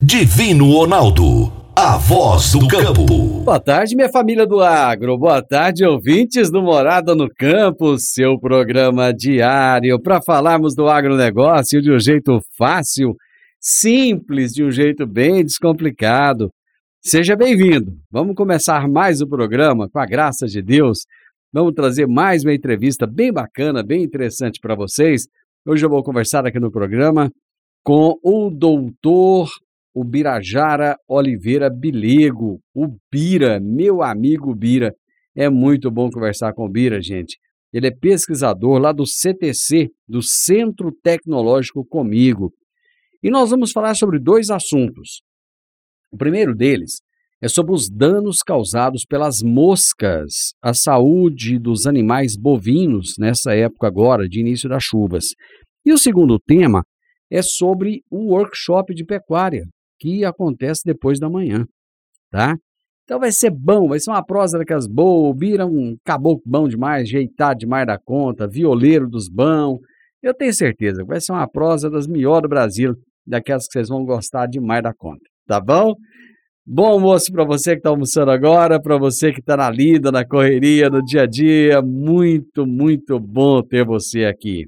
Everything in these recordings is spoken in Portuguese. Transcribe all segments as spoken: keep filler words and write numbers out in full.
Divino Ronaldo, a voz do campo. Boa tarde, minha família do agro. Boa tarde, ouvintes do Morada no Campo, seu programa diário para falarmos do agronegócio de um jeito fácil, simples, de um jeito bem descomplicado. Seja bem-vindo. Vamos começar mais o programa, com a graça de Deus. Vamos trazer mais uma entrevista bem bacana, bem interessante para vocês. Hoje eu vou conversar aqui no programa com o doutor Ubirajara Oliveira Bilego, o Bira, meu amigo Bira. É muito bom conversar com o Bira, gente. Ele é pesquisador lá do C T C, do Centro Tecnológico Comigo. E nós vamos falar sobre dois assuntos. O primeiro deles é sobre os danos causados pelas moscas à saúde dos animais bovinos nessa época agora, de início das chuvas. E o segundo tema é sobre o workshop de pecuária, que acontece depois da manhã, tá? Então vai ser bom, vai ser uma prosa daquelas boas, Bira um caboclo bom demais, jeitado demais da conta, violeiro dos bons. Eu tenho certeza que vai ser uma prosa das melhores do Brasil, daquelas que vocês vão gostar demais da conta, tá bom? Bom almoço para você que está almoçando agora, para você que está na lida, na correria, no dia a dia. Muito, muito bom ter você aqui.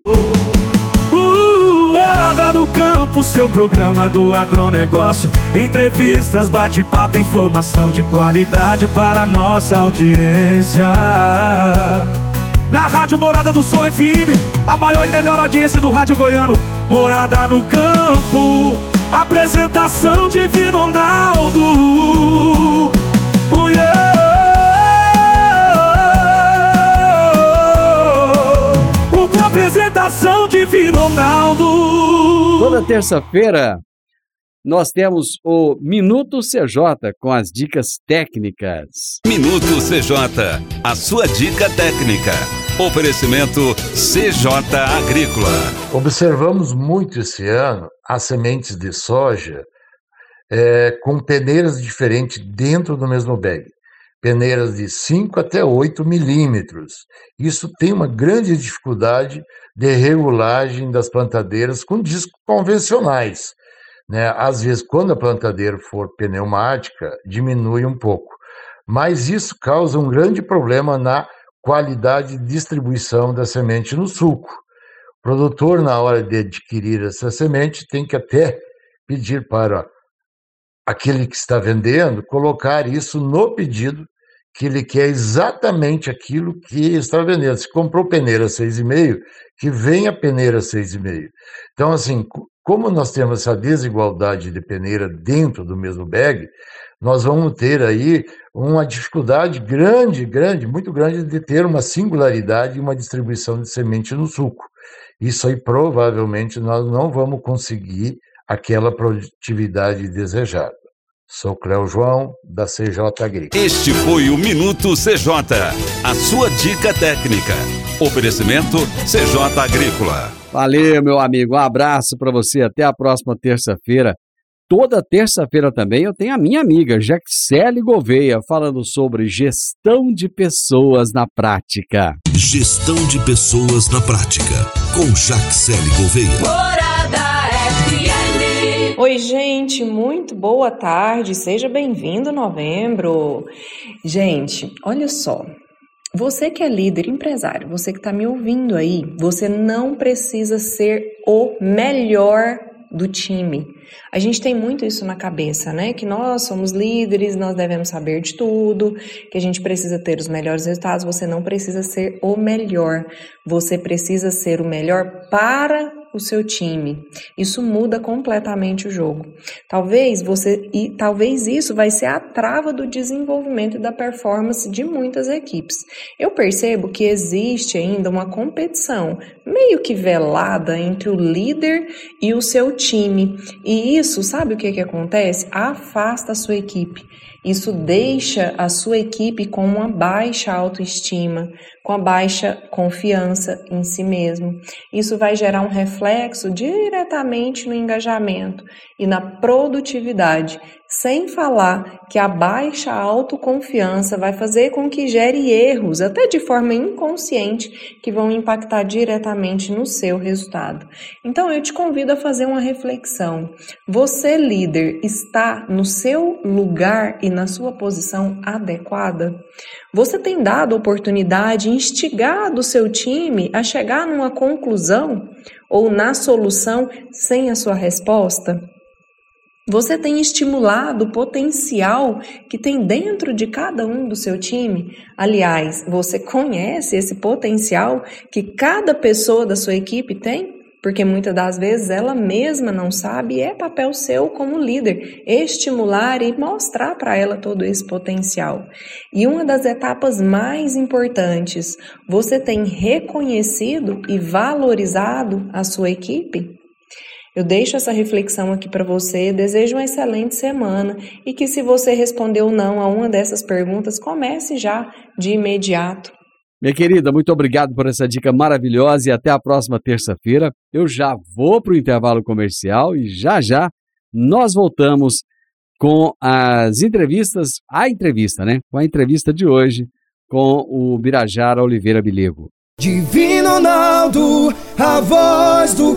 Morada no Campo, seu programa do agronegócio. Entrevistas, bate-papo, informação de qualidade para a nossa audiência. Na Rádio Morada do Sol F M, a maior e melhor audiência do rádio goiano. Morada no Campo, apresentação de Divino Ronaldo. Oh, yeah. Com apresentação de Divino Ronaldo. Toda terça-feira nós temos o Minuto C J com as dicas técnicas. Minuto C J, a sua dica técnica. Oferecimento C J Agrícola. Observamos muito esse ano as sementes de soja é, com peneiras diferentes dentro do mesmo bag. Peneiras de cinco até oito milímetros. Isso tem uma grande dificuldade de regulagem das plantadeiras com discos convencionais, né? Às vezes, quando a plantadeira for pneumática, diminui um pouco. Mas isso causa um grande problema na qualidade de distribuição da semente no sulco. O produtor, na hora de adquirir essa semente, tem que até pedir para aquele que está vendendo colocar isso no pedido, que ele quer exatamente aquilo que está vendendo. Se comprou peneira seis vírgula cinco, que venha peneira seis vírgula cinco. Então, assim, como nós temos essa desigualdade de peneira dentro do mesmo bag, nós vamos ter aí uma dificuldade grande, grande, muito grande de ter uma singularidade e uma distribuição de semente no suco. Isso aí provavelmente nós não vamos conseguir aquela produtividade desejada. Sou Cléo João, da C J Agrícola. Este foi o Minuto C J, a sua dica técnica. Oferecimento C J Agrícola. Valeu, meu amigo. Um abraço para você. Até a próxima terça-feira. Toda terça-feira também eu tenho a minha amiga Jaxele Gouveia falando sobre gestão de pessoas na prática. Gestão de pessoas na prática, com Jaxele Gouveia. Morada F M. Oi, gente, muito boa tarde, seja bem-vindo novembro. Gente, olha só, você que é líder empresário, você que está me ouvindo aí, você não precisa ser o melhor do time. A gente tem muito isso na cabeça, né? Que nós somos líderes, nós devemos saber de tudo, que a gente precisa ter os melhores resultados. Você não precisa ser o melhor, você precisa ser o melhor para o seu time. Isso muda completamente o jogo. Talvez você e talvez isso vai ser a trava do desenvolvimento e da performance de muitas equipes. Eu percebo que existe ainda uma competição meio que velada entre o líder e o seu time. E isso, sabe o que que acontece? Afasta a sua equipe. Isso deixa a sua equipe com uma baixa autoestima, com a baixa confiança em si mesmo. Isso vai gerar um reflexo diretamente no engajamento e na produtividade, sem falar que a baixa autoconfiança vai fazer com que gere erros, até de forma inconsciente, que vão impactar diretamente no seu resultado. Então eu te convido a fazer uma reflexão. Você, líder, está no seu lugar e na sua posição adequada? Você tem dado oportunidade, instigado o seu time a chegar numa conclusão ou na solução sem a sua resposta? Você tem estimulado o potencial que tem dentro de cada um do seu time? Aliás, você conhece esse potencial que cada pessoa da sua equipe tem? Porque muitas das vezes ela mesma não sabe e é papel seu como líder estimular e mostrar para ela todo esse potencial. E uma das etapas mais importantes, você tem reconhecido e valorizado a sua equipe? Eu deixo essa reflexão aqui para você, desejo uma excelente semana e que, se você respondeu não a uma dessas perguntas, comece já de imediato. Minha querida, muito obrigado por essa dica maravilhosa e até a próxima terça-feira. Eu já vou para o intervalo comercial e já já nós voltamos com as entrevistas, a entrevista, né? Com a entrevista de hoje com o Birajara Oliveira Bilego. Divino Ronaldo, a voz do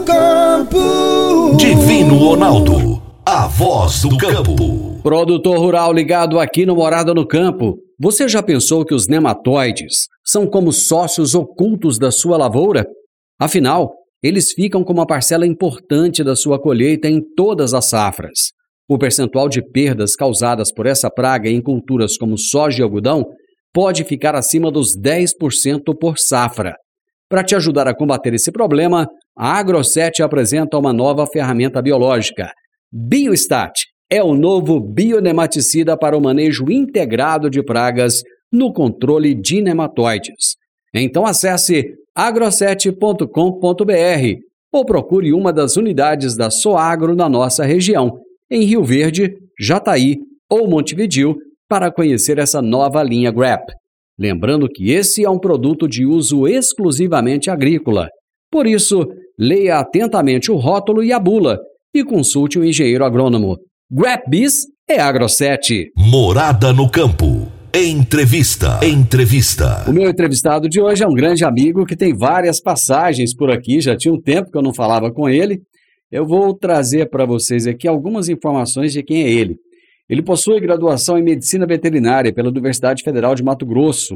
campo. Divino Ronaldo, a voz do campo. Produtor rural ligado aqui no Morada no Campo. Você já pensou que os nematóides são como sócios ocultos da sua lavoura? Afinal, eles ficam com uma parcela importante da sua colheita em todas as safras. O percentual de perdas causadas por essa praga em culturas como soja e algodão pode ficar acima dos dez por cento por safra. Para te ajudar a combater esse problema, a Agroset apresenta uma nova ferramenta biológica. Biostat é o novo bionematicida para o manejo integrado de pragas no controle de nematóides. Então acesse agroset ponto com ponto br ou procure uma das unidades da Soagro na nossa região, em Rio Verde, Jataí ou Montevidéu, para conhecer essa nova linha G R A P. Lembrando que esse é um produto de uso exclusivamente agrícola. Por isso, leia atentamente o rótulo e a bula e consulte o engenheiro agrônomo. G R A P Bis é Agroset. Morada no Campo. Entrevista. Entrevista. O meu entrevistado de hoje é um grande amigo que tem várias passagens por aqui. Já tinha um tempo que eu não falava com ele. Eu vou trazer para vocês aqui algumas informações de quem é ele. Ele possui graduação em Medicina Veterinária pela Universidade Federal de Mato Grosso,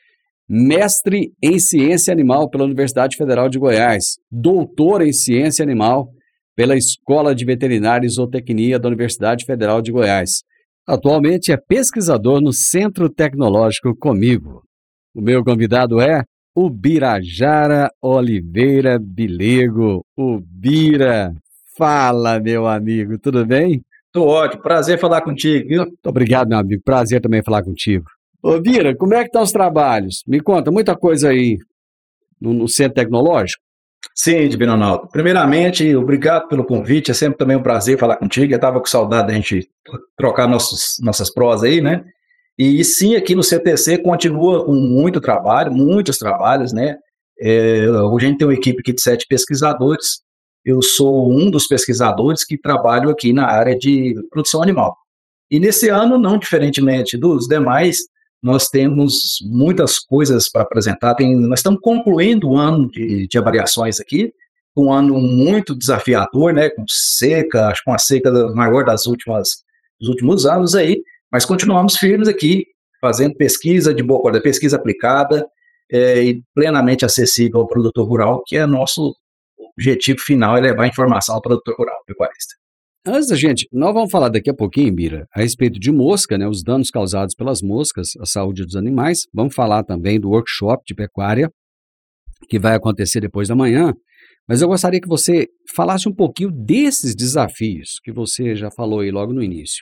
mestre em Ciência Animal pela Universidade Federal de Goiás, doutor em Ciência Animal pela Escola de Veterinária e Zootecnia da Universidade Federal de Goiás. Atualmente é pesquisador no Centro Tecnológico Comigo. O meu convidado é o Birajara Oliveira Bilego. O Bira. Fala, meu amigo, tudo bem? Tô ótimo, prazer falar contigo, viu? Muito obrigado, meu amigo, prazer também falar contigo. Ô, Bira, como é que estão os trabalhos? Me conta, muita coisa aí no, no Centro Tecnológico? Sim, Divino Ronaldo. Primeiramente, obrigado pelo convite, é sempre também um prazer falar contigo. Eu estava com saudade da gente trocar nossos, nossas prosas aí, né? E sim, aqui no C T C continua com muito trabalho, muitos trabalhos, né? É, hoje a gente tem uma equipe aqui de sete pesquisadores. Eu sou um dos pesquisadores que trabalho aqui na área de produção animal. E nesse ano, não diferentemente dos demais, nós temos muitas coisas para apresentar. Tem, nós estamos concluindo o ano de, de avaliações aqui, um ano muito desafiador, né, com seca, acho que uma seca maior das últimas, dos últimos anos aí, mas continuamos firmes aqui, fazendo pesquisa de boa qualidade, pesquisa aplicada é, e plenamente acessível ao produtor rural, que é nosso objetivo final, é levar informação ao produtor rural pecuarista. Antes da gente, nós vamos falar daqui a pouquinho, Bira, a respeito de mosca, né, os danos causados pelas moscas, a saúde dos animais. Vamos falar também do workshop de pecuária, que vai acontecer depois da manhã. Mas eu gostaria que você falasse um pouquinho desses desafios que você já falou aí logo no início.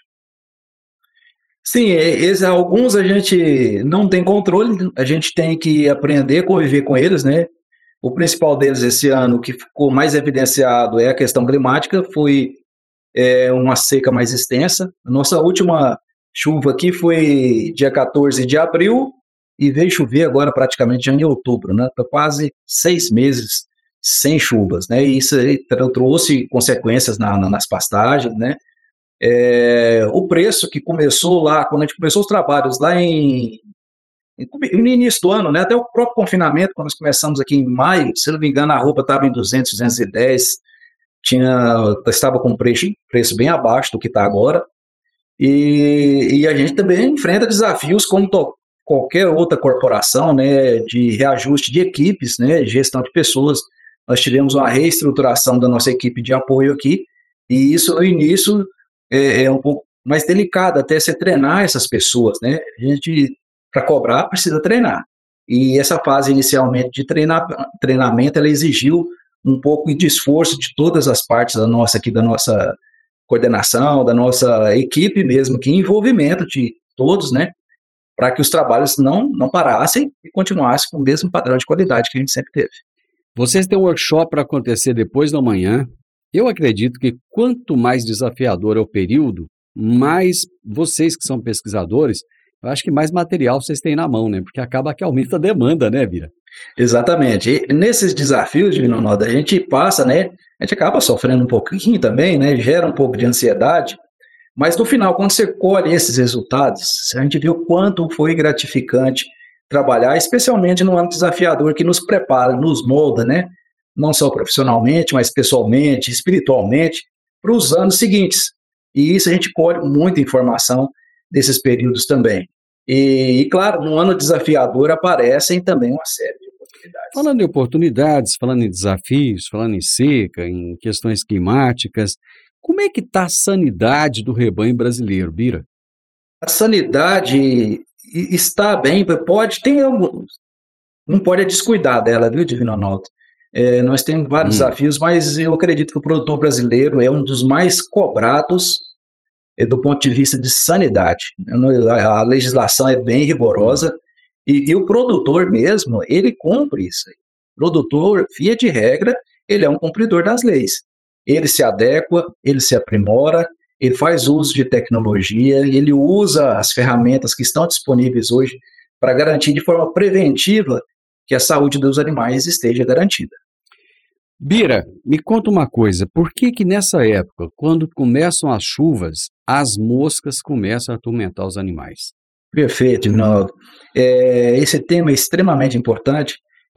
Sim, esses, alguns a gente não tem controle, a gente tem que aprender a conviver com eles, né? O principal deles esse ano, que ficou mais evidenciado, é a questão climática, foi é, uma seca mais extensa. A nossa última chuva aqui foi dia quatorze de abril e veio chover agora praticamente já em outubro, né? Tá quase seis meses sem chuvas, né? E isso aí trouxe consequências na, na, nas pastagens, né? É, o preço que começou lá, quando a gente começou os trabalhos lá em, em no início do ano, né? Até o próprio confinamento, quando nós começamos aqui em maio, se não me engano, a roupa estava em duzentos, duzentos e dez, tinha, estava com preço, preço bem abaixo do que está agora. E, e a gente também enfrenta desafios como to, qualquer outra corporação, né, de reajuste de equipes, né, gestão de pessoas. Nós tivemos uma reestruturação da nossa equipe de apoio aqui, e isso no início é, é um pouco mais delicado, até você treinar essas pessoas, né? A gente, para cobrar, precisa treinar. E essa fase inicialmente de treinar, treinamento, ela exigiu um pouco de esforço de todas as partes da nossa, aqui, da nossa coordenação, da nossa equipe mesmo, que envolvimento de todos, né, para que os trabalhos não, não parassem e continuassem com o mesmo padrão de qualidade que a gente sempre teve. Vocês têm um workshop para acontecer depois da manhã. Eu acredito que quanto mais desafiador é o período, mais vocês que são pesquisadores, eu acho que mais material vocês têm na mão, né, porque acaba que aumenta a demanda, né, Bira? Exatamente. E nesses desafios, Divino Ronaldo, a gente passa, né, a gente acaba sofrendo um pouquinho também, né, gera um pouco de ansiedade, mas no final, quando você colhe esses resultados, a gente vê o quanto foi gratificante trabalhar, especialmente no ano desafiador que nos prepara, nos molda, né, não só profissionalmente, mas pessoalmente, espiritualmente, para os anos seguintes. E isso a gente colhe muita informação desses períodos também. E, e claro, no ano desafiador aparecem também uma série de oportunidades. Falando em oportunidades, falando em desafios, falando em seca, em questões climáticas, como é que está a sanidade do rebanho brasileiro, Bira? A sanidade está bem, pode, tem alguns, não pode descuidar dela, viu, Divino Ronaldo? É, nós temos vários hum. desafios, mas eu acredito que o produtor brasileiro é um dos mais cobrados é, do ponto de vista de sanidade. A legislação é bem rigorosa e, e o produtor mesmo, ele cumpre isso. O produtor, via de regra, ele é um cumpridor das leis. Ele se adequa, ele se aprimora, ele faz uso de tecnologia, ele usa as ferramentas que estão disponíveis hoje para garantir de forma preventiva que a saúde dos animais esteja garantida. Bira, me conta uma coisa, por que que nessa época, quando começam as chuvas, as moscas começam a atormentar os animais? Perfeito, Rinaldo. É, esse tema é extremamente importante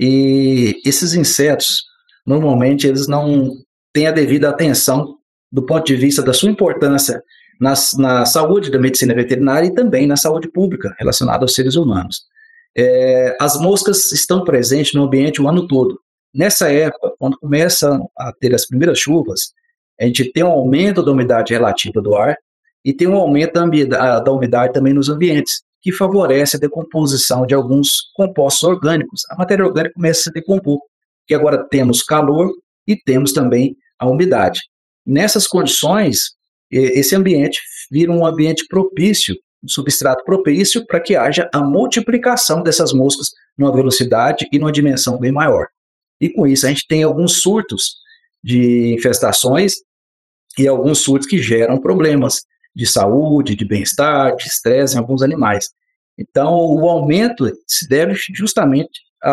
e esses insetos, normalmente, eles não têm a devida atenção do ponto de vista da sua importância na, na saúde da medicina veterinária e também na saúde pública relacionada aos seres humanos. É, as moscas estão presentes no ambiente o ano todo. Nessa época, quando começam a ter as primeiras chuvas, a gente tem um aumento da umidade relativa do ar e tem um aumento da, da umidade também nos ambientes, que favorece a decomposição de alguns compostos orgânicos. A matéria orgânica começa a se decompor, que agora temos calor e temos também a umidade. Nessas condições, esse ambiente vira um ambiente propício, um substrato propício para que haja a multiplicação dessas moscas numa velocidade e numa dimensão bem maior. E com isso a gente tem alguns surtos de infestações e alguns surtos que geram problemas de saúde, de bem-estar, de estresse em alguns animais. Então o aumento se deve justamente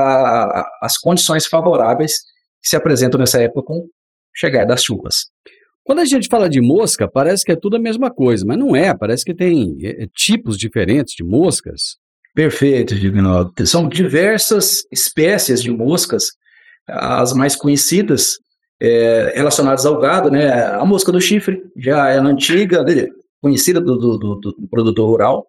às condições favoráveis que se apresentam nessa época com a chegada das chuvas. Quando a gente fala de mosca, parece que é tudo a mesma coisa, mas não é, parece que tem é, tipos diferentes de moscas. Perfeito, Divino. São diversas espécies de moscas, as mais conhecidas é, relacionadas ao gado, né? A mosca do chifre, já é antiga, conhecida do, do, do, do produtor rural.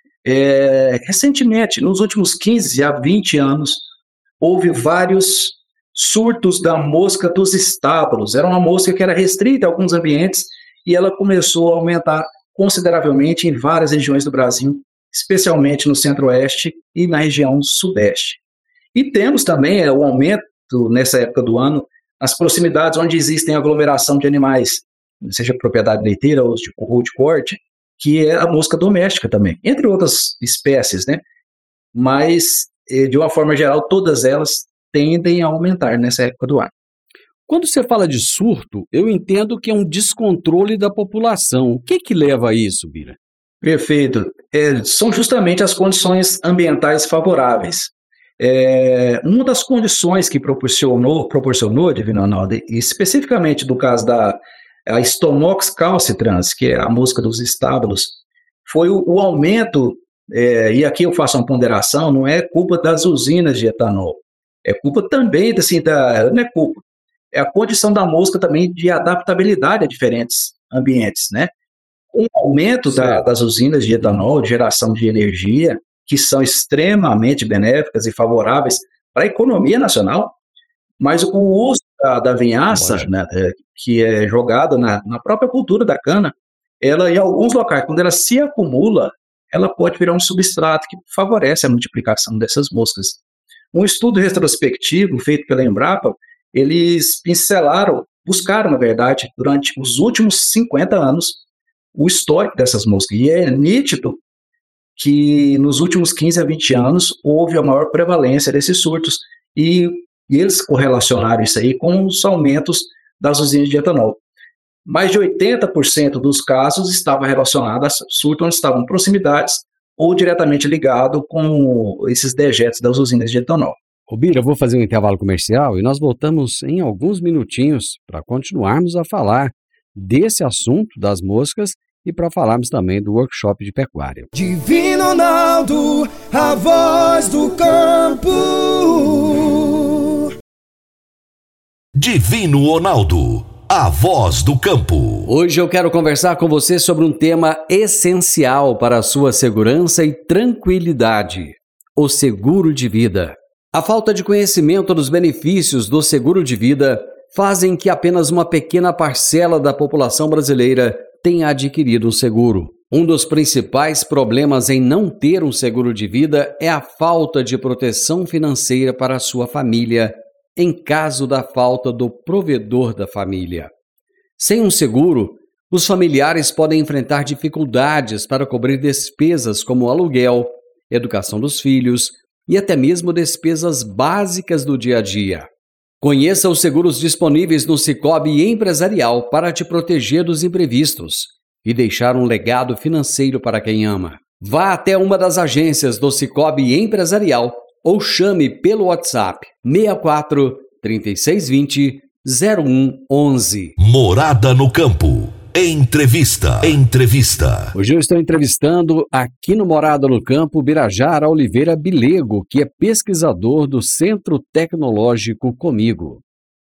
É, recentemente, nos últimos quinze a vinte anos, houve vários surtos da mosca dos estábulos. Era uma mosca que era restrita a alguns ambientes e ela começou a aumentar consideravelmente em várias regiões do Brasil, especialmente no centro-oeste e na região sudeste. E temos também é, o aumento, nessa época do ano, nas proximidades onde existem aglomeração de animais, seja propriedade leiteira ou de, ou de corte, que é a mosca doméstica também, entre outras espécies, né? Mas, de uma forma geral, todas elas tendem a aumentar nessa época do ano. Quando você fala de surto, eu entendo que é um descontrole da população. O que que leva a isso, Bira? Perfeito. É, são justamente as condições ambientais favoráveis. É, uma das condições que proporcionou, proporcionou, Divino Ronaldo, e especificamente do caso da a Stomox calcitrans, que é a música dos estábulos, foi o, o aumento, é, e aqui eu faço uma ponderação, não é culpa das usinas de etanol, é culpa também, assim, da, não é culpa, é a condição da música também de adaptabilidade a diferentes ambientes, né? Com o aumento da, das usinas de etanol, de geração de energia, que são extremamente benéficas e favoráveis para a economia nacional, mas o uso da, da vinhaça, né, que é jogada na, na própria cultura da cana, ela em alguns locais, quando ela se acumula, ela pode virar um substrato que favorece a multiplicação dessas moscas. Um estudo retrospectivo feito pela Embrapa, eles pincelaram, buscaram, na verdade, durante os últimos cinquenta anos, o histórico dessas moscas, e é nítido que nos últimos quinze a vinte anos houve a maior prevalência desses surtos, e, e eles correlacionaram isso aí com os aumentos das usinas de etanol. Mais de oitenta por cento dos casos estavam relacionados a surtos onde estavam em proximidades ou diretamente ligado com esses dejetos das usinas de etanol. Ô Bira, eu vou fazer um intervalo comercial e nós voltamos em alguns minutinhos para continuarmos a falar desse assunto das moscas e para falarmos também do workshop de pecuária. Divino Ronaldo, a voz do campo. Divino Ronaldo, a voz do campo. Hoje eu quero conversar com você sobre um tema essencial para a sua segurança e tranquilidade: o seguro de vida. A falta de conhecimento dos benefícios do seguro de vida fazem que apenas uma pequena parcela da população brasileira tenha adquirido um seguro. Um dos principais problemas em não ter um seguro de vida é a falta de proteção financeira para a sua família, em caso da falta do provedor da família. Sem um seguro, os familiares podem enfrentar dificuldades para cobrir despesas como aluguel, educação dos filhos e até mesmo despesas básicas do dia a dia. Conheça os seguros disponíveis no Sicoob Empresarial para te proteger dos imprevistos e deixar um legado financeiro para quem ama. Vá até uma das agências do Sicoob Empresarial ou chame pelo WhatsApp seis quatro, três seis dois zero, zero um um um. Morada no Campo. Entrevista. Entrevista. Hoje eu estou entrevistando aqui no Morada no Campo Birajara Oliveira Bilego, que é pesquisador do Centro Tecnológico Comigo.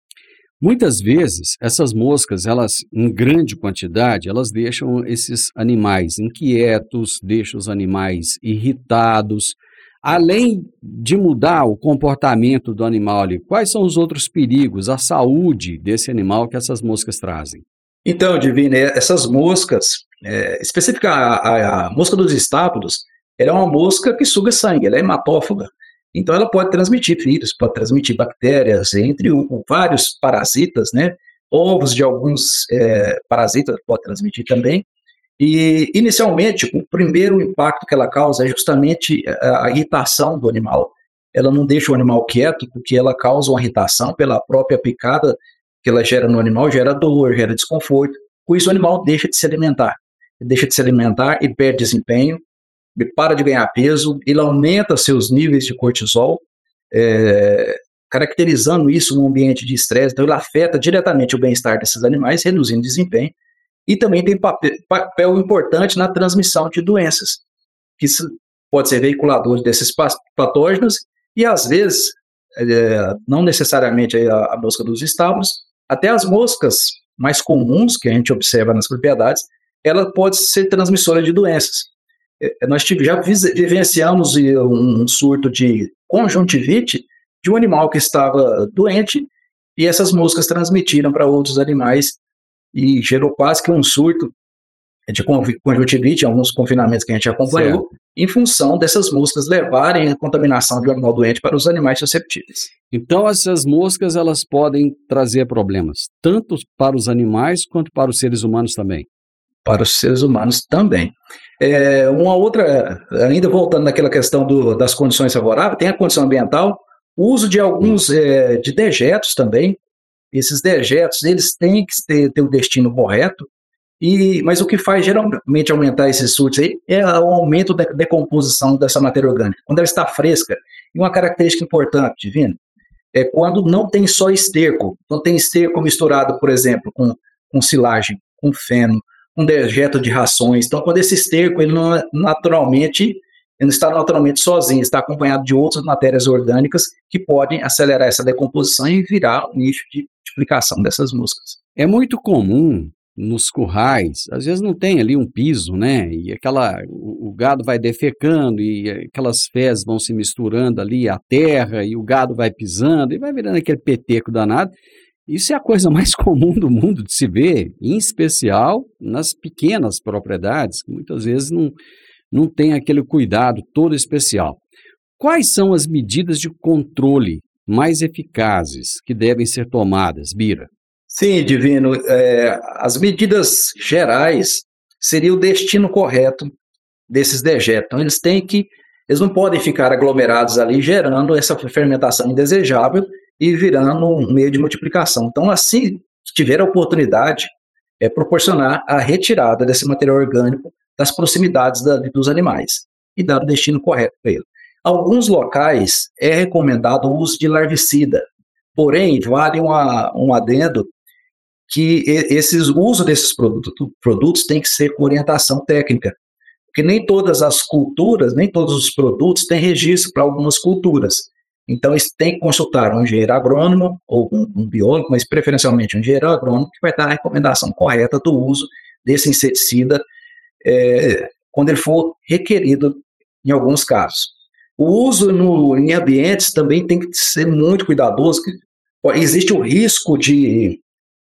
Muitas vezes, essas moscas, elas, em grande quantidade, elas deixam esses animais inquietos, deixam os animais irritados. Além de mudar o comportamento do animal ali, quais são os outros perigos, a saúde desse animal que essas moscas trazem? Então, Divino, essas moscas, é, especifica a, a, a mosca dos estábulos, ela é uma mosca que suga sangue, ela é hematófaga. Então, ela pode transmitir vírus, pode transmitir bactérias, entre o, vários parasitas, né? Ovos de alguns é, parasitas pode transmitir também. E, inicialmente, o primeiro impacto que ela causa é justamente a, a irritação do animal. Ela não deixa o animal quieto, porque ela causa uma irritação pela própria picada que ela gera no animal, gera dor, gera desconforto. Com isso, o animal deixa de se alimentar. Ele deixa de se alimentar e perde desempenho, ele para de ganhar peso, ele aumenta seus níveis de cortisol, é, caracterizando isso num ambiente de estresse. Então, ele afeta diretamente o bem-estar desses animais, reduzindo o desempenho. E também tem papel, papel importante na transmissão de doenças, que pode ser veiculador desses patógenos e, às vezes, é, não necessariamente a, a mosca dos estábulos, até as moscas mais comuns que a gente observa nas propriedades, ela pode ser transmissora de doenças. É, nós tive, já vivenciamos um surto de conjuntivite de um animal que estava doente e essas moscas transmitiram para outros animais e gerou quase que um surto de conjuntivite, alguns confinamentos que a gente acompanhou, certo, em função dessas moscas levarem a contaminação de um animal doente para os animais susceptíveis. Então, essas moscas, elas podem trazer problemas, tanto para os animais quanto para os seres humanos também? Para os seres humanos também. É, uma outra, ainda voltando naquela questão do, das condições favoráveis, tem a condição ambiental, o uso de alguns é, de dejetos também. Esses dejetos, eles têm que ter, ter o destino correto. E, mas o que faz geralmente aumentar esses surtos aí é o aumento da decomposição dessa matéria orgânica, quando ela está fresca. E uma característica importante, Divino, é quando não tem só esterco, não tem esterco misturado, por exemplo, com, com silagem, com feno, com dejeto de rações. Então, quando esse esterco ele não é naturalmente, ele não está naturalmente sozinho, está acompanhado de outras matérias orgânicas que podem acelerar essa decomposição e virar um nicho de multiplicação dessas moscas. É muito comum nos currais, às vezes não tem ali um piso, né? E aquela, o, o gado vai defecando e aquelas fezes vão se misturando ali à terra e o gado vai pisando e vai virando aquele peteco danado. Isso é a coisa mais comum do mundo de se ver, em especial nas pequenas propriedades, que muitas vezes não, não tem aquele cuidado todo especial. Quais são as medidas de controle mais eficazes que devem ser tomadas, Bira? Sim, Divino, é, as medidas gerais seria o destino correto desses dejetos. Então, eles têm que, eles não podem ficar aglomerados ali, gerando essa fermentação indesejável e virando um meio de multiplicação. Então, assim que tiver a oportunidade, é proporcionar a retirada desse material orgânico das proximidades da, dos animais e dar o destino correto para ele. Alguns locais é recomendado o uso de larvicida, porém, vale uma, um adendo que esses, o uso desses produtos, produtos tem que ser com orientação técnica, porque nem todas as culturas, nem todos os produtos têm registro para algumas culturas. Então, eles têm que consultar um engenheiro agrônomo ou um, um biólogo, mas preferencialmente um engenheiro agrônomo, que vai dar a recomendação correta do uso desse inseticida é, quando ele for requerido em alguns casos. O uso no, em ambientes também tem que ser muito cuidadoso, que existe o risco de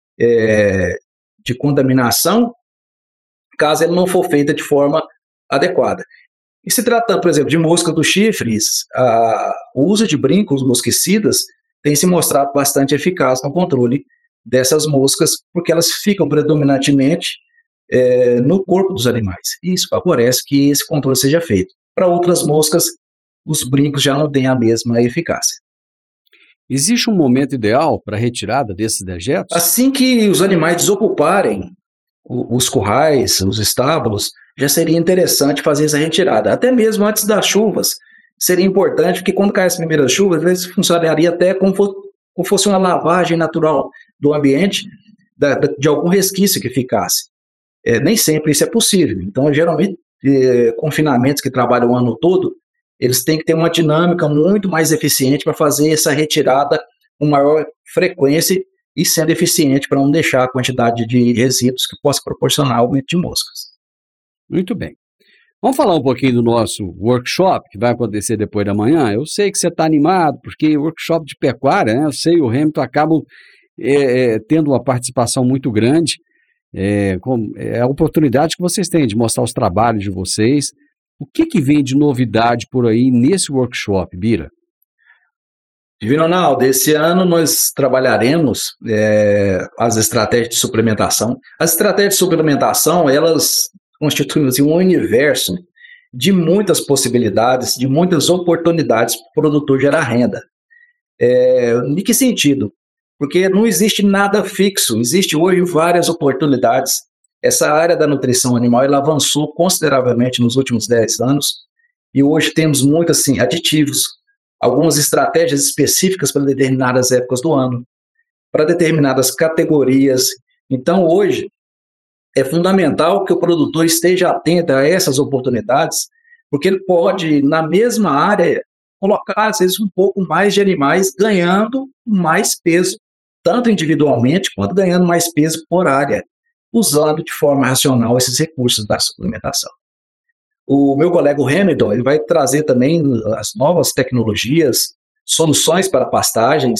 É, de contaminação, caso ele não for feita de forma adequada. E se tratando, por exemplo, de mosca dos chifres, a, o uso de brincos mosquicidas tem se mostrado bastante eficaz no controle dessas moscas, porque elas ficam predominantemente é, no corpo dos animais. E isso favorece que esse controle seja feito. Para outras moscas, os brincos já não têm a mesma eficácia. Existe um momento ideal para a retirada desses dejetos? Assim que os animais desocuparem os currais, os estábulos, já seria interessante fazer essa retirada. Até mesmo antes das chuvas, seria importante, porque quando caem as primeiras chuvas, às vezes funcionaria até como, for, como fosse uma lavagem natural do ambiente, da, de algum resquício que ficasse. É, nem sempre isso é possível. Então, geralmente, é, confinamentos que trabalham o ano todo, eles têm que ter uma dinâmica muito mais eficiente para fazer essa retirada com maior frequência e sendo eficiente para não deixar a quantidade de resíduos que possa proporcionar aumento de moscas. Muito bem. Vamos falar um pouquinho do nosso workshop que vai acontecer depois da manhã. Eu sei que você está animado, porque workshop de pecuária, né? Eu sei, o Hamilton acaba é, é, tendo uma participação muito grande. É, com, é a oportunidade que vocês têm de mostrar os trabalhos de vocês. O que, que vem de novidade por aí nesse workshop, Bira? Divino Ronaldo, esse ano nós trabalharemos é, as estratégias de suplementação. As estratégias de suplementação, elas constituem assim, um universo de muitas possibilidades, de muitas oportunidades para o produtor gerar renda. É, em que sentido? Porque não existe nada fixo, existe hoje várias oportunidades. Essa área da nutrição animal ela avançou consideravelmente nos últimos dez anos e hoje temos muitos assim, aditivos, algumas estratégias específicas para determinadas épocas do ano, para determinadas categorias. Então, hoje, é fundamental que o produtor esteja atento a essas oportunidades, porque ele pode, na mesma área, colocar, às vezes, um pouco mais de animais, ganhando mais peso, tanto individualmente, quanto ganhando mais peso por área, usando de forma racional esses recursos da suplementação. O meu colega Hamilton ele vai trazer também as novas tecnologias, soluções para pastagens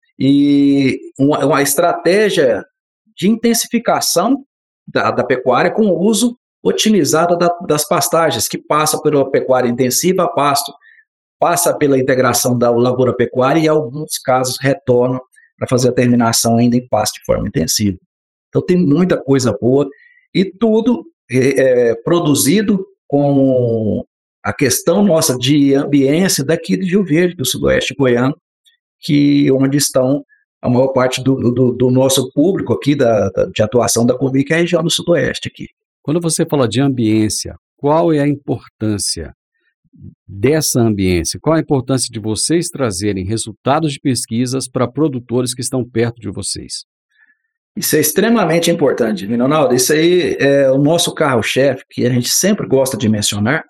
e uma, uma estratégia de intensificação da, da pecuária com o uso otimizado da, das pastagens, que passa pela pecuária intensiva a pasto, passa pela integração da lavoura pecuária e, em alguns casos, retorna para fazer a terminação ainda em pasto de forma intensiva. Então, tem muita coisa boa e tudo é, é, produzido com a questão nossa de ambiência daqui de Rio Verde, do sudoeste goiano, que, onde estão a maior parte do, do, do nosso público aqui da, da, de atuação da Comic, que é a região do Sudoeste aqui. Quando você fala de ambiência, qual é a importância dessa ambiência? Qual a importância de vocês trazerem resultados de pesquisas para produtores que estão perto de vocês? Isso é extremamente importante, Ronaldo. Isso aí é o nosso carro-chefe, que a gente sempre gosta de mencionar,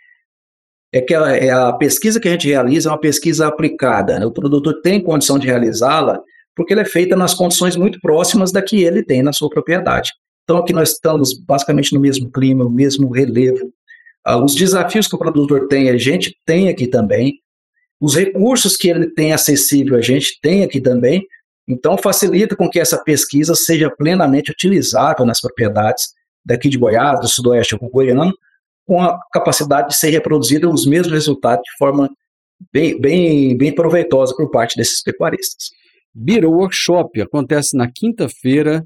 é que a, é a pesquisa que a gente realiza é uma pesquisa aplicada, né? O produtor tem condição de realizá-la porque ela é feita nas condições muito próximas da que ele tem na sua propriedade. Então aqui nós estamos basicamente no mesmo clima, no mesmo relevo. Ah, os desafios que o produtor tem, a gente tem aqui também. Os recursos que ele tem acessível, a gente tem aqui também. Então facilita com que essa pesquisa seja plenamente utilizável nas propriedades daqui de Goiás, do Sudoeste Goiano, com a capacidade de ser reproduzida os mesmos resultados de forma bem, bem, bem proveitosa por parte desses pecuaristas. Bira, o workshop acontece na quinta-feira,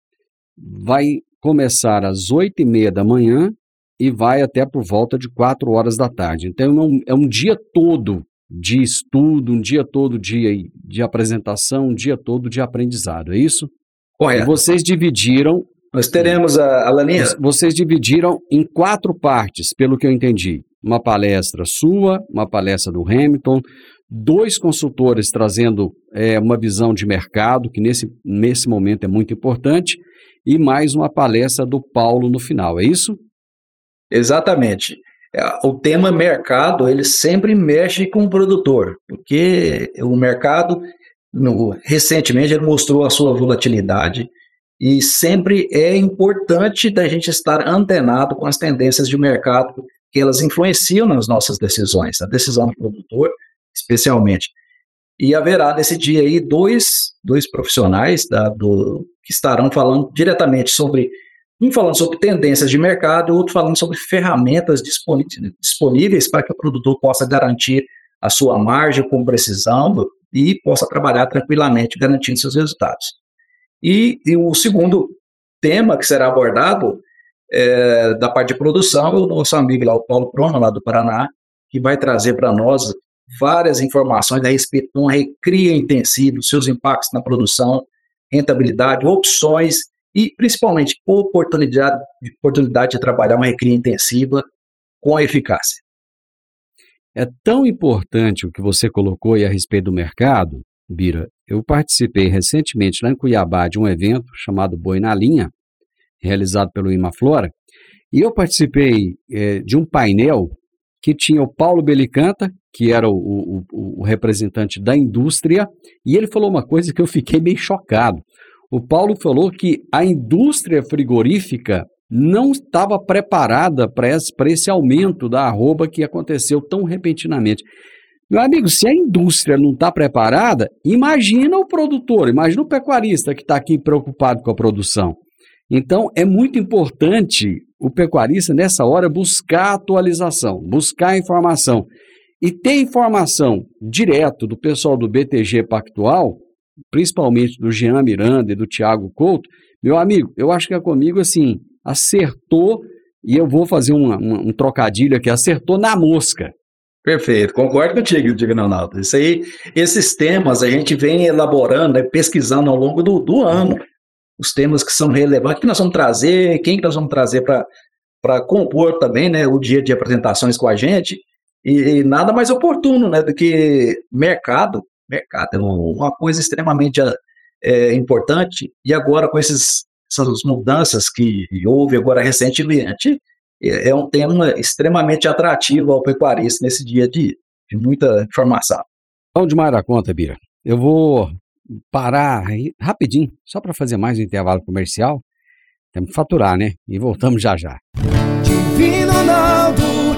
vai começar às oito e meia da manhã e vai até por volta de quatro horas da tarde. Então é um, é um dia todo de estudo, um dia todo de, de apresentação, um dia todo de aprendizado, é isso? Correto. E vocês dividiram... Nós teremos a, a Laninha... Vocês dividiram em quatro partes, pelo que eu entendi. Uma palestra sua, uma palestra do Hamilton, dois consultores trazendo é, uma visão de mercado, que nesse, nesse momento é muito importante, e mais uma palestra do Paulo no final, é isso? Exatamente. O tema mercado, ele sempre mexe com o produtor, porque o mercado, no, recentemente, ele mostrou a sua volatilidade e sempre é importante da gente estar antenado com as tendências de mercado, que elas influenciam nas nossas decisões, a decisão do produtor, especialmente. E haverá nesse dia aí dois, dois profissionais da, do, que estarão falando diretamente sobre, um falando sobre tendências de mercado e outro falando sobre ferramentas disponíveis para que o produtor possa garantir a sua margem com precisão e possa trabalhar tranquilamente garantindo seus resultados. E, e o segundo tema que será abordado é, da parte de produção é o nosso amigo lá, o Paulo Prono, lá do Paraná, que vai trazer para nós várias informações a respeito de uma recria intensiva, seus impactos na produção, rentabilidade, opções e principalmente oportunidade, oportunidade de trabalhar uma recria intensiva com eficácia. É tão importante o que você colocou aí a respeito do mercado, Bira. Eu participei recentemente lá em Cuiabá de um evento chamado Boi na Linha, realizado pelo Imaflora, e eu participei é, de um painel que tinha o Paulo Belicanta, que era o, o, o representante da indústria, e ele falou uma coisa que eu fiquei meio chocado. O Paulo falou que a indústria frigorífica não estava preparada para esse, para esse aumento da arroba que aconteceu tão repentinamente. Meu amigo, se a indústria não está preparada, imagina o produtor, imagina o pecuarista que está aqui preocupado com a produção. Então, é muito importante o pecuarista, nessa hora, buscar atualização, buscar informação. E ter informação direto do pessoal do B T G Pactual, principalmente do Jean Miranda e do Tiago Couto, meu amigo, eu acho que é comigo, assim, acertou, e eu vou fazer uma, uma, um trocadilho aqui, acertou na mosca. Perfeito, concordo contigo, Diego Ronaldo. Isso aí, esses temas a gente vem elaborando, né, pesquisando ao longo do, do ano, os temas que são relevantes, que nós vamos trazer, quem que nós vamos trazer para compor também, né, o dia de apresentações com a gente, e, e nada mais oportuno, né, do que mercado, mercado é uma coisa extremamente é, importante, e agora com esses, essas mudanças que houve agora recentemente, é um tema extremamente atrativo ao pecuarista nesse dia de, de muita informação. Vamos demais da conta, Bira. Eu vou parar aí, rapidinho, só para fazer mais um intervalo comercial. Temos que faturar, né? E voltamos já já. Divino Ronaldo,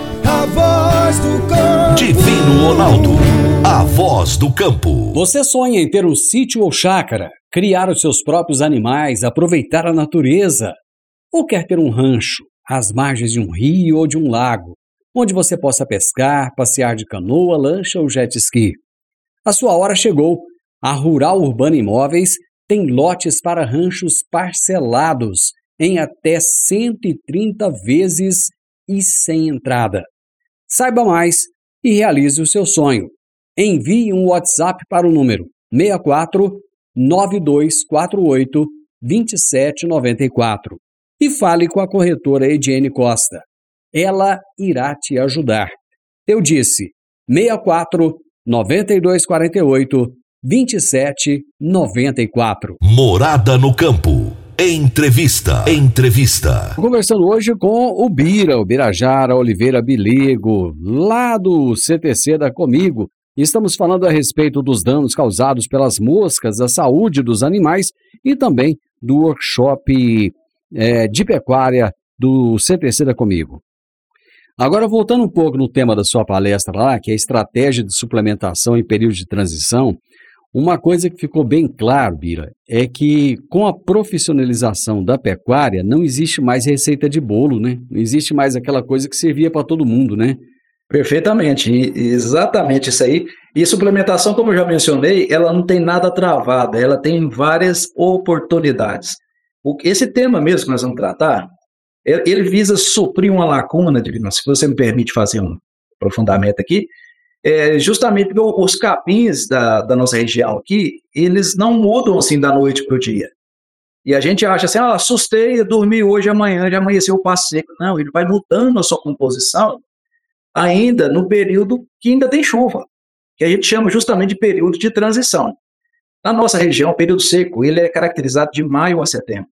a voz do campo. Divino Ronaldo, a voz do campo. Você sonha em ter um sítio ou chácara, criar os seus próprios animais, aproveitar a natureza? Ou quer ter um rancho às margens de um rio ou de um lago, onde você possa pescar, passear de canoa, lancha ou jet ski? A sua hora chegou. A Rural Urbana Imóveis tem lotes para ranchos parcelados em até cento e trinta vezes e sem entrada. Saiba mais e realize o seu sonho. Envie um WhatsApp para o número seis quatro nove dois quatro oito, dois sete nove quatro. E fale com a corretora Ediene Costa. Ela irá te ajudar. Eu disse seis quatro, nove dois quatro oito, dois sete nove quatro. Morada no Campo. Entrevista. Entrevista. Conversando hoje com o Bira, o Birajara Oliveira Bilego, lá do C T C da Comigo. Estamos falando a respeito dos danos causados pelas moscas à saúde dos animais e também do workshop é, de pecuária do C T C da Comigo. Agora, voltando um pouco no tema da sua palestra lá, que é a estratégia de suplementação em período de transição, uma coisa que ficou bem claro, Bira, é que com a profissionalização da pecuária não existe mais receita de bolo, né? Não existe mais aquela coisa que servia para todo mundo, né? Perfeitamente, exatamente isso aí. E suplementação, como eu já mencionei, ela não tem nada travada, ela tem várias oportunidades. Esse tema mesmo que nós vamos tratar, ele visa suprir uma lacuna, se você me permite fazer um aprofundamento aqui, é justamente porque os capins da, da nossa região aqui, eles não mudam assim da noite para o dia. E a gente acha assim, ah, assustei, eu dormi hoje, amanhã, já amanheceu o passo seco. Não, ele vai mudando a sua composição ainda no período que ainda tem chuva, que a gente chama justamente de período de transição. Na nossa região, o período seco, ele é caracterizado de maio a setembro.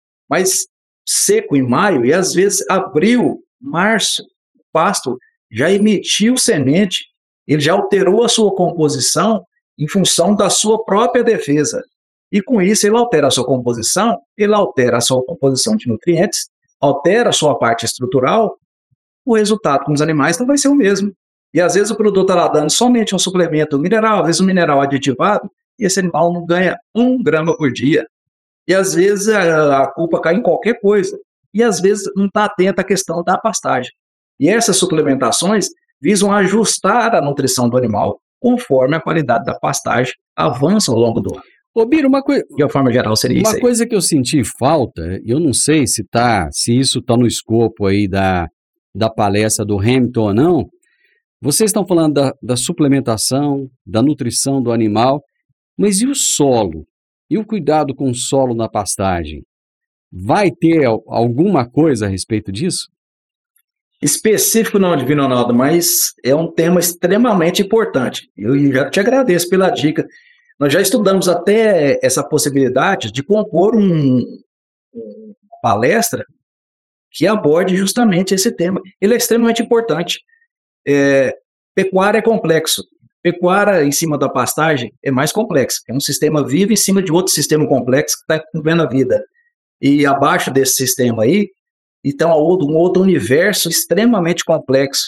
Mas seco em maio e às vezes abril, março, o pasto já emitiu semente, ele já alterou a sua composição em função da sua própria defesa. E com isso ele altera a sua composição, ele altera a sua composição de nutrientes, altera a sua parte estrutural, o resultado com os animais não vai ser o mesmo. E às vezes o produtor está lá dando somente um suplemento mineral, às vezes um mineral aditivado, e esse animal não ganha um grama por dia. E às vezes a, a culpa cai em qualquer coisa. E às vezes não está atento à questão da pastagem. E essas suplementações visam ajustar a nutrição do animal conforme a qualidade da pastagem avança ao longo do ano. Ô, Bira, uma coisa. De uma forma geral seria isso Uma aí. coisa que eu senti falta, eu não sei se, tá, se isso está no escopo aí da, da palestra do Hamilton ou não. Vocês estão falando da, da suplementação, da nutrição do animal, mas e o solo? E o cuidado com o solo na pastagem? Vai ter alguma coisa a respeito disso? Específico não, Divino Ronaldo, mas é um tema extremamente importante. Eu já te agradeço pela dica. Nós já estudamos até essa possibilidade de compor um, uma palestra que aborde justamente esse tema. Ele é extremamente importante. É, pecuária é complexo. Pecuária em cima da pastagem é mais complexo. É um sistema vivo em cima de outro sistema complexo que está vivendo a vida. E abaixo desse sistema aí, então, um outro universo extremamente complexo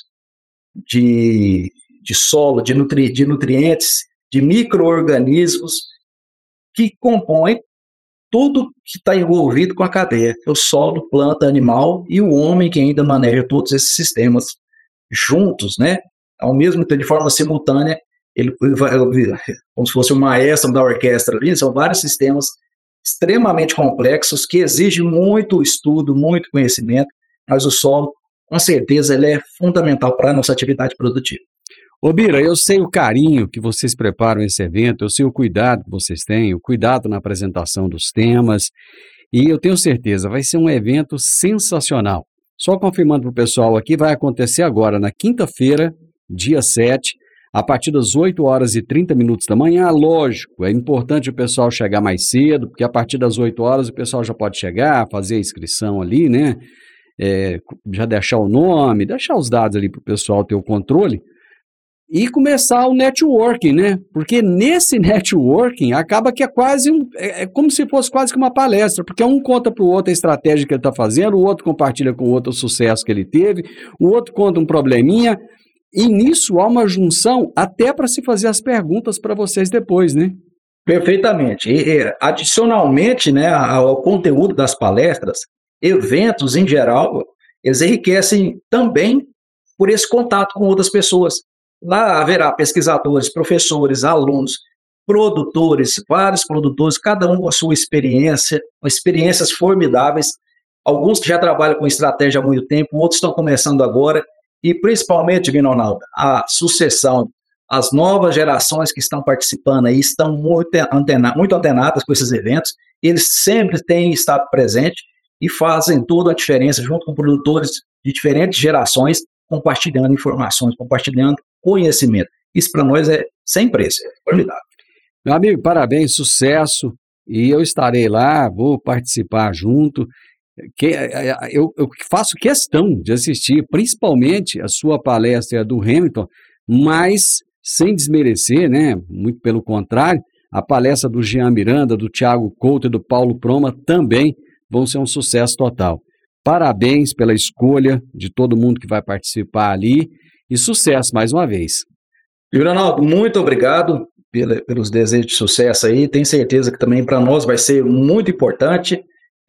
de, de solo, de, nutri, de nutrientes, de micro-organismos que compõem tudo que está envolvido com a cadeia, que é o solo, planta, animal e o homem que ainda maneja todos esses sistemas juntos, né? Ao mesmo tempo, de forma simultânea, ele, ele vai, como se fosse o maestro da orquestra ali, são vários sistemas extremamente complexos, que exigem muito estudo, muito conhecimento, mas o solo, com certeza, ele é fundamental para a nossa atividade produtiva. Ô Bira, eu sei o carinho que vocês preparam esse evento, eu sei o cuidado que vocês têm, o cuidado na apresentação dos temas, e eu tenho certeza, vai ser um evento sensacional. Só confirmando para o pessoal aqui, vai acontecer agora, na quinta-feira, dia sete, a partir das oito horas e trinta minutos da manhã. Lógico, é importante o pessoal chegar mais cedo, porque a partir das oito horas o pessoal já pode chegar, fazer a inscrição ali, né? É, já deixar o nome, deixar os dados ali para o pessoal ter o controle e começar o networking, né? Porque nesse networking acaba que é quase um, é, é como se fosse quase que uma palestra, porque um conta para o outro a estratégia que ele está fazendo, o outro compartilha com o outro o sucesso que ele teve, o outro conta um probleminha. E nisso há uma junção até para se fazer as perguntas para vocês depois, né? Perfeitamente. E, e, adicionalmente, né, ao conteúdo das palestras, eventos em geral, eles enriquecem também por esse contato com outras pessoas. Lá haverá pesquisadores, professores, alunos, produtores, vários produtores, cada um com a sua experiência, com experiências formidáveis. Alguns que já trabalham com estratégia há muito tempo, outros estão começando agora. E principalmente, Divino Ronaldo, a sucessão, As novas gerações que estão participando aí estão muito, antena, muito antenadas com esses eventos, e eles sempre têm estado presentes e fazem toda a diferença junto com produtores de diferentes gerações, compartilhando informações, compartilhando conhecimento. Isso para nós é sem preço, é formidável. Meu amigo, parabéns, sucesso, e eu estarei lá, vou participar junto. Que, eu, eu faço questão de assistir, principalmente a sua palestra do Hamilton, mas sem desmerecer, né? Muito pelo contrário, a palestra do Jean Miranda, do Thiago Couto e do Paulo Proma também vão ser um sucesso total. Parabéns pela escolha de todo mundo que vai participar ali e sucesso mais uma vez. E Ronaldo, muito obrigado pela, pelos desejos de sucesso aí. Tenho certeza que também para nós vai ser muito importante.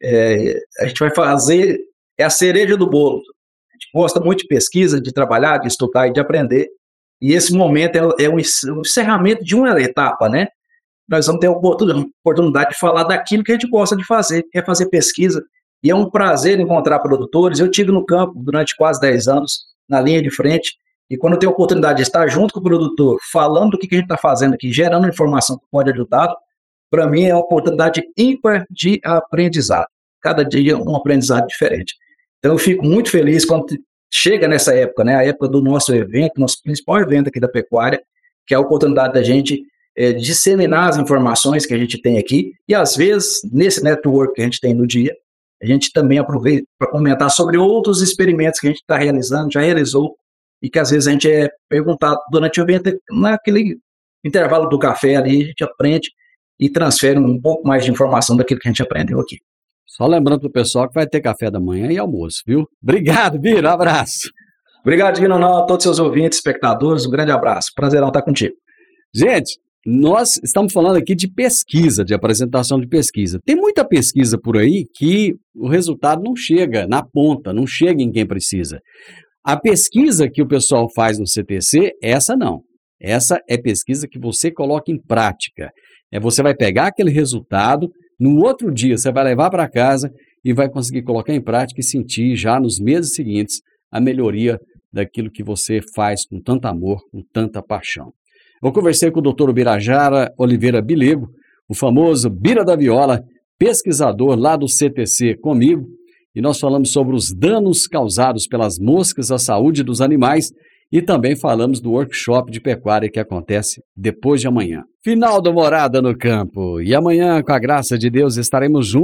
É, a gente vai fazer, é a cereja do bolo. A gente gosta muito de pesquisa, de trabalhar, de estudar e de aprender. E esse momento é, é um encerramento de uma etapa, né? Nós vamos ter a oportunidade de falar daquilo que a gente gosta de fazer, que é fazer pesquisa. E é um prazer encontrar produtores. Eu estive no campo durante quase dez anos, na linha de frente, e quando eu tenho a oportunidade de estar junto com o produtor, falando do que a gente está fazendo aqui, gerando informação que pode ajudar, para mim é uma oportunidade ímpar de aprendizado. Cada dia um aprendizado diferente. Então eu fico muito feliz quando chega nessa época, né, a época do nosso evento, nosso principal evento aqui da pecuária, que é a oportunidade da gente é, disseminar as informações que a gente tem aqui, e às vezes, nesse network que a gente tem no dia, a gente também aproveita para comentar sobre outros experimentos que a gente está realizando, já realizou, e que às vezes a gente é perguntado durante o evento, naquele intervalo do café ali, a gente aprende e transfere um pouco mais de informação daquilo que a gente aprendeu aqui. Só lembrando para o pessoal que vai ter café da manhã e almoço, viu? Obrigado, Biro, abraço. Obrigado, Divino Ronaldo, a todos os seus ouvintes, espectadores, um grande abraço. Prazerão estar contigo. Gente, nós estamos falando aqui de pesquisa, de apresentação de pesquisa. Tem muita pesquisa por aí que o resultado não chega na ponta, não chega em quem precisa. A pesquisa que o pessoal faz no C T C, essa não. Essa é pesquisa que você coloca em prática. É, você vai pegar aquele resultado, no outro dia você vai levar para casa e vai conseguir colocar em prática e sentir já nos meses seguintes a melhoria daquilo que você faz com tanto amor, com tanta paixão. Eu conversei com o doutor Ubirajara Oliveira Bilego, o famoso Bira da Viola, pesquisador lá do C T C comigo, e nós falamos sobre os danos causados pelas moscas à saúde dos animais e também falamos do workshop de pecuária que acontece depois de amanhã. Final do Morada no Campo. E amanhã, com a graça de Deus, estaremos juntos.